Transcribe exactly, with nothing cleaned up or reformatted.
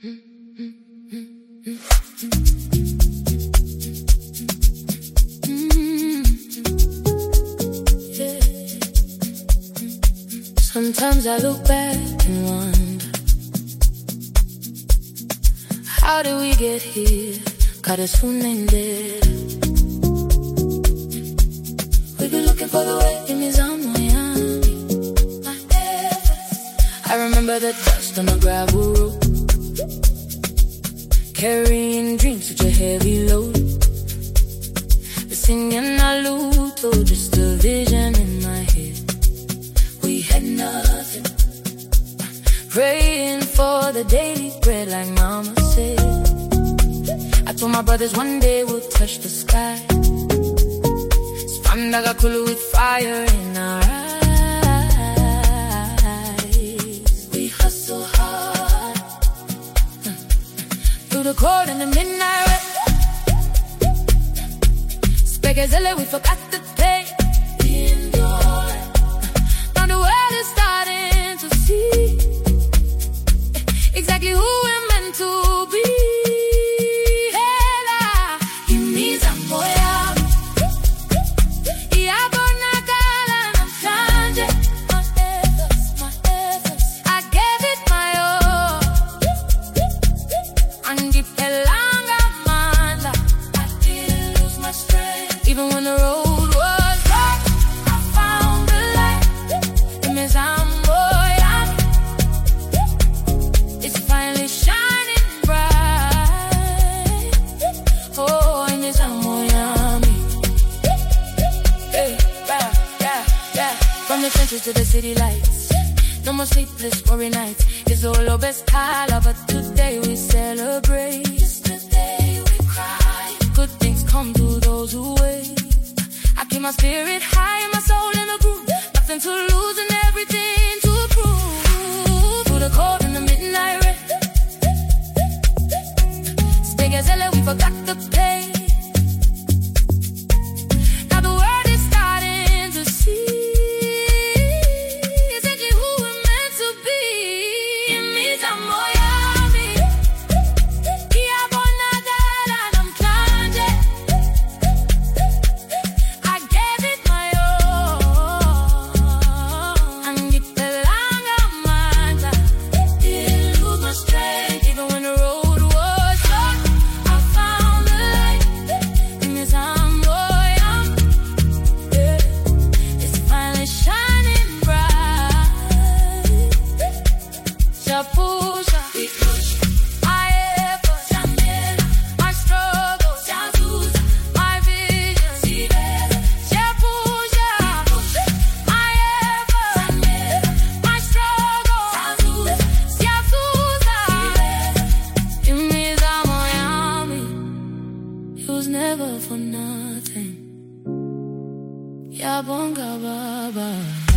Sometimes I look back and wonder, how did we get here? Got us feeling dead. We've been looking for the way in Miami. My Everest. I remember the dust on the gravel road, carrying dreams, such a heavy load. The singing Naluto, just a vision in my head. We had nothing, praying for the daily bread like mama said. I told my brothers one day we'll touch the sky. Spandagakulu with fire in our eyes. We hustle hard through the cold and the midnight red. Spegazelle, we forgot to pay. We endured. Now the world is starting to see exactly who we're meant to be. Even when the road was dark, I found the light in Miami. It's finally shining bright. Oh, in Miami. Hey, yeah, yeah, yeah. From the trenches to the city lights, no more sleepless worry nights. It's all our best color, but today we celebrate. Yesterday we cried. Good things come to those who wait. I keep my spirit high, my soul in the groove. Nothing to lose and everything to prove. Through the cold and the midnight red. Spegazelle, we forgot to pay. Now the world is starting to see exactly who we're meant to be. In Miami, yeah, Bonagara, I'm plunging. I gave it my all, and it belonged on mine. Didn't lose my strength, even when the road was dark. I found the light in this Miami. Yeah, it's finally shining bright. Shapusha, we push. My efforts, my struggles, my vision. Shapusha, my efforts, my struggles, in Miami. It was never for nothing. Yabonga Baba.